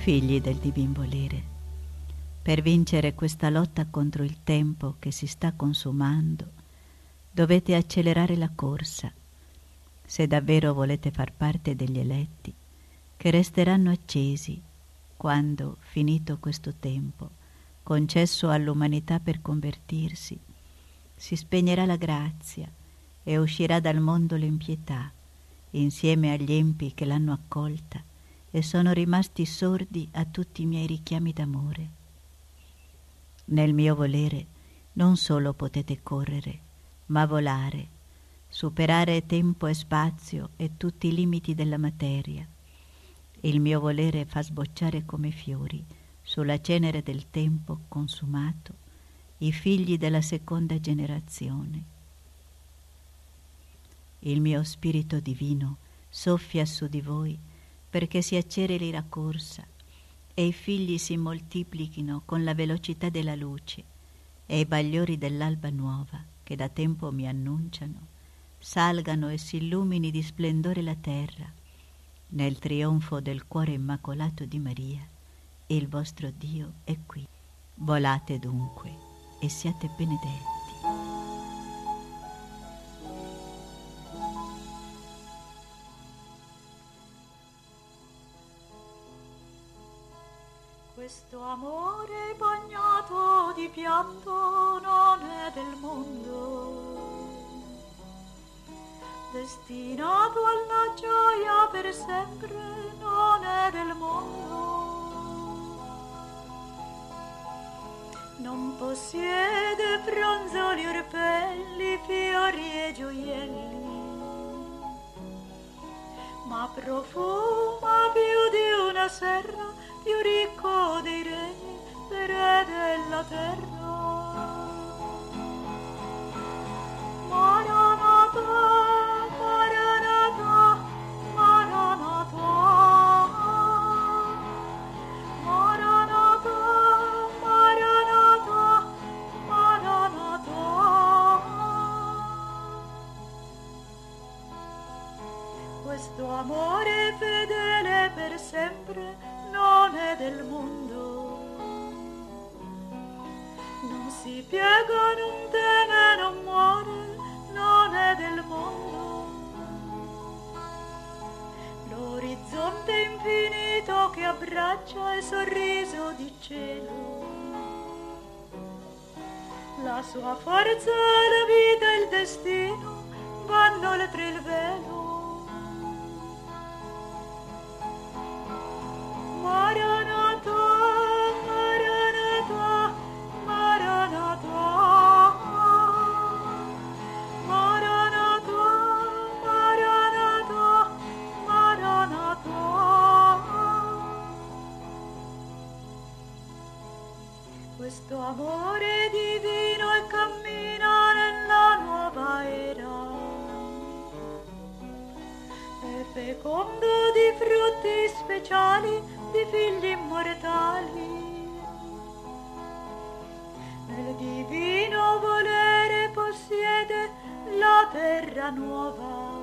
Figli del divin volere, per vincere questa lotta contro il tempo che si sta consumando, dovete accelerare la corsa, se davvero volete far parte degli eletti, che resteranno accesi quando, finito questo tempo, concesso all'umanità per convertirsi, si spegnerà la grazia e uscirà dal mondo l'impietà, insieme agli empi che l'hanno accolta e sono rimasti sordi a tutti i miei richiami d'amore. Nel mio volere non solo potete correre, ma volare, superare tempo e spazio e tutti i limiti della materia. Il mio volere fa sbocciare come fiori sulla cenere del tempo consumato i figli della seconda generazione. Il mio spirito divino soffia su di voi perché si acceleri la corsa e i figli si moltiplichino con la velocità della luce e i bagliori dell'alba nuova che da tempo mi annunciano salgano e si illumini di splendore la terra nel trionfo del cuore immacolato di Maria. Il vostro Dio è qui. Volate dunque e siate benedetti. Questo amore bagnato di pianto non è del mondo, destinato alla gioia per sempre non è del mondo, non possiede fronzoli, orpelli, fiori e gioielli, ma profuma più di una serra, più ricco dei regni, re della terra. Maranatha, Maranatha, Maranatha, Maranatha, Maranatha, Maranatha. Questo amore fedele per sempre non è del mondo, non si piega, non teme, non muore, non è del mondo. L'orizzonte infinito che abbraccia il sorriso di cielo, la sua forza, la vita e il destino vanno oltre il velo. Maranatha, Maranatha, Maranatha, Maranatha, Maranatha, Maranatha. Questo amore divino e cammina nella nuova era, è fecondo di frutti speciali, di figli immortali. Nel divino volere possiede la terra nuova,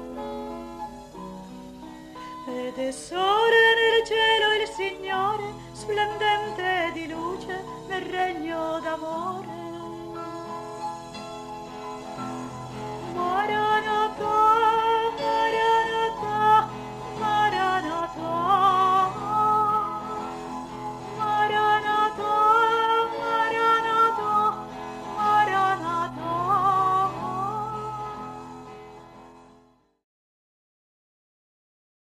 ed è sole nel cielo il Signore, splendente di luce nel regno d'amore.